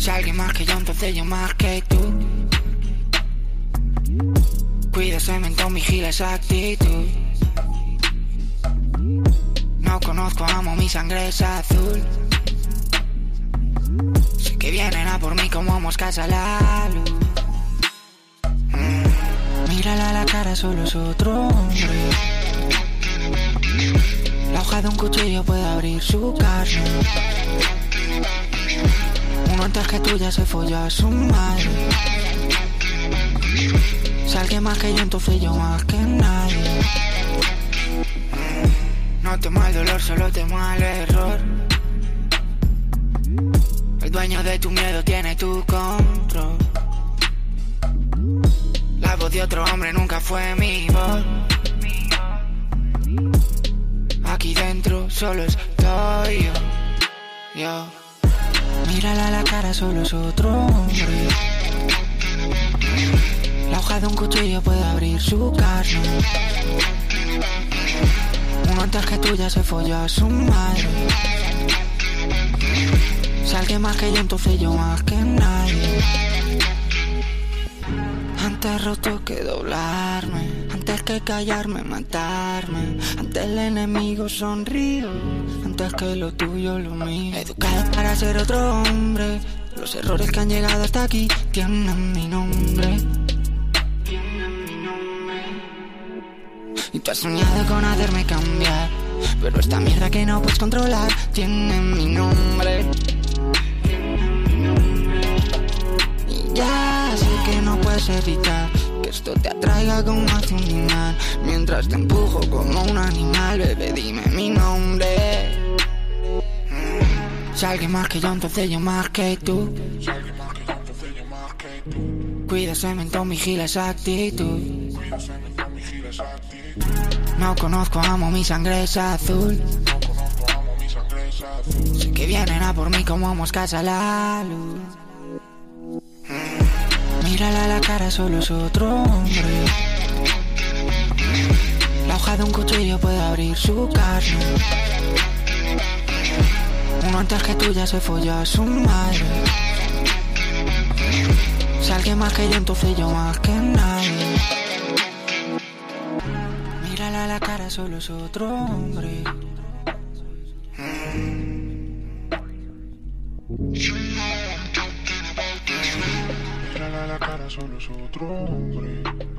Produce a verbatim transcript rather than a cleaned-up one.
Si alguien más que yo, entonces yo más que tú. Cuida ese mentón, vigila esa actitud. No conozco, amo, mi sangre es azul. Sé que vienen a por mí como moscas a la luz. mm. Mírala a la cara, solo es otro hombre. La hoja de un cuchillo puede abrir su carne. Uno antes que tú ya se folló a su madre. Si alguien más que yo, entonces yo más que nadie. No temo el dolor, solo temo al error. El dueño de tu miedo tiene tu control. La voz de otro hombre nunca fue mi voz. Aquí dentro solo estoy yo, yo. Mírala a la cara, solo es otro hombre. La hoja de un cuchillo puede abrir su carne. Uno antes que tú ya se folló a su madre. Si alguien más que yo, entonces yo más que nadie. Antes roto que doblarme, antes que callarme, matarme. Antes el enemigo sonrío, antes que lo tuyo lo mío. Educado para ser otro hombre. Los errores que han llegado hasta aquí tienen mi nombre. Y tú has soñado con hacerme cambiar, pero esta mierda que no puedes controlar tiene mi nombre. Y ya sé que no puedes evitar que esto te atraiga como hace un imán. Mientras te empujo como un animal, bebé, dime mi nombre. Si alguien más que yo, entonces yo más que tú. Cuida ese mentón, vigila esa actitud. No conozco, amo, mi sangre es azul. Sé que vienen a por mí como moscas a la luz. Mírala a la cara, solo es otro hombre. La hoja de un cuchillo puede abrir su carne. Uno antes que tú ya se folló a su madre. Si alguien más que yo, entonces yo más que nadie. Mírala a la cara, solo es otro hombre. Mírala a la cara, solo es otro hombre.